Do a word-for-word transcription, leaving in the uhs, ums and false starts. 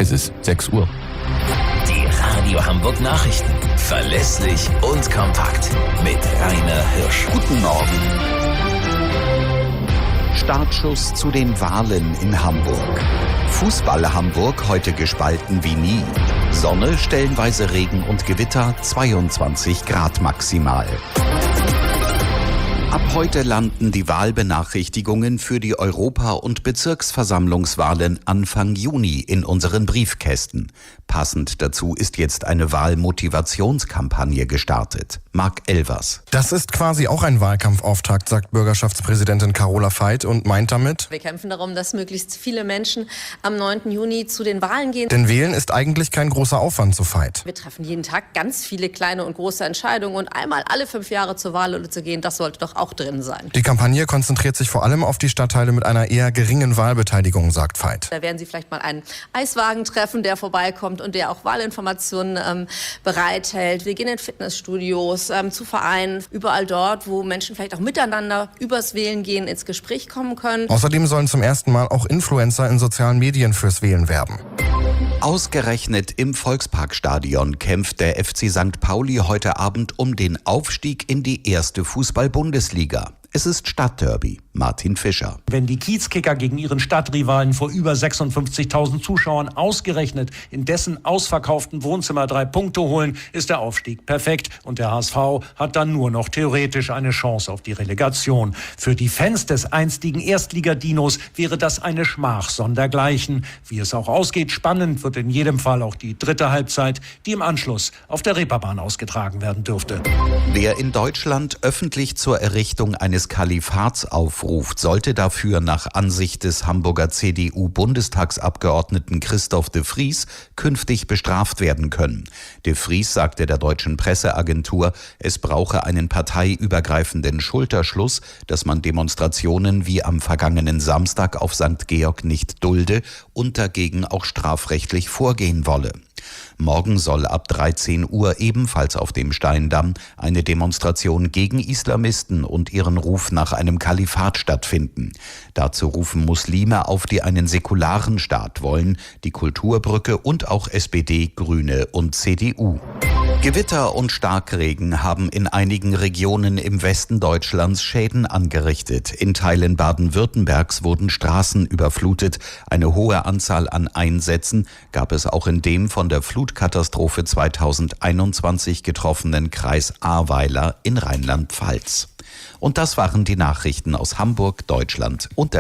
Es ist sechs Uhr. Die Radio Hamburg Nachrichten. Verlässlich und kompakt. Mit Rainer Hirsch. Guten Morgen. Startschuss zu den Wahlen in Hamburg. Fußball Hamburg heute gespalten wie nie. Sonne, stellenweise Regen und Gewitter, zweiundzwanzig Grad maximal. Ab heute landen die Wahlbenachrichtigungen für die Europa- und Bezirksversammlungswahlen Anfang Juni in unseren Briefkästen. Passend dazu ist jetzt eine Wahlmotivationskampagne gestartet. Marc Elvers. Das ist quasi auch ein Wahlkampfauftakt, sagt Bürgerschaftspräsidentin Carola Veit und meint damit: Wir kämpfen darum, dass möglichst viele Menschen am neunten Juni zu den Wahlen gehen. Denn Wählen ist eigentlich kein großer Aufwand, so Veit. Wir treffen jeden Tag ganz viele kleine und große Entscheidungen und einmal alle fünf Jahre zur Wahl zu gehen, das sollte doch auch drin sein. Die Kampagne konzentriert sich vor allem auf die Stadtteile mit einer eher geringen Wahlbeteiligung, sagt Veit. Da werden Sie vielleicht mal einen Eiswagen treffen, der vorbeikommt und der auch Wahlinformationen ähm, bereithält. Wir gehen in Fitnessstudios, ähm, zu Vereinen, überall dort, wo Menschen vielleicht auch miteinander übers Wählen gehen, ins Gespräch kommen können. Außerdem sollen zum ersten Mal auch Influencer in sozialen Medien fürs Wählen werben. Ausgerechnet im Volksparkstadion kämpft der F C Sankt Pauli heute Abend um den Aufstieg in die erste Fußball-Bundesliga. Es ist Stadtderby. Martin Fischer. Wenn die Kiezkicker gegen ihren Stadtrivalen vor über sechsundfünfzigtausend Zuschauern ausgerechnet in dessen ausverkauften Wohnzimmer drei Punkte holen, ist der Aufstieg perfekt. Und der H S V hat dann nur noch theoretisch eine Chance auf die Relegation. Für die Fans des einstigen Erstligadinos wäre das eine Schmach sondergleichen. Wie es auch ausgeht, spannend wird in jedem Fall auch die dritte Halbzeit, die im Anschluss auf der Reeperbahn ausgetragen werden dürfte. Wer in Deutschland öffentlich zur Errichtung eines Kalifats aufruft, sollte dafür nach Ansicht des Hamburger C D U-Bundestagsabgeordneten Christoph de Vries künftig bestraft werden können. De Vries sagte der deutschen Presseagentur, es brauche einen parteiübergreifenden Schulterschluss, dass man Demonstrationen wie am vergangenen Samstag auf Sankt Georg nicht dulde und dagegen auch strafrechtlich vorgehen wolle. Morgen soll ab dreizehn Uhr ebenfalls auf dem Steindamm eine Demonstration gegen Islamisten und ihren Ruf nach einem Kalifat stattfinden. Dazu rufen Muslime auf, die einen säkularen Staat wollen, die Kulturbrücke und auch S P D, Grüne und C D U. Gewitter und Starkregen haben in einigen Regionen im Westen Deutschlands Schäden angerichtet. In Teilen Baden-Württembergs wurden Straßen überflutet. Eine hohe Anzahl an Einsätzen gab es auch in dem von der Flutkatastrophe zweitausendeinundzwanzig getroffenen Kreis Ahrweiler in Rheinland-Pfalz. Und das waren die Nachrichten aus Hamburg, Deutschland und der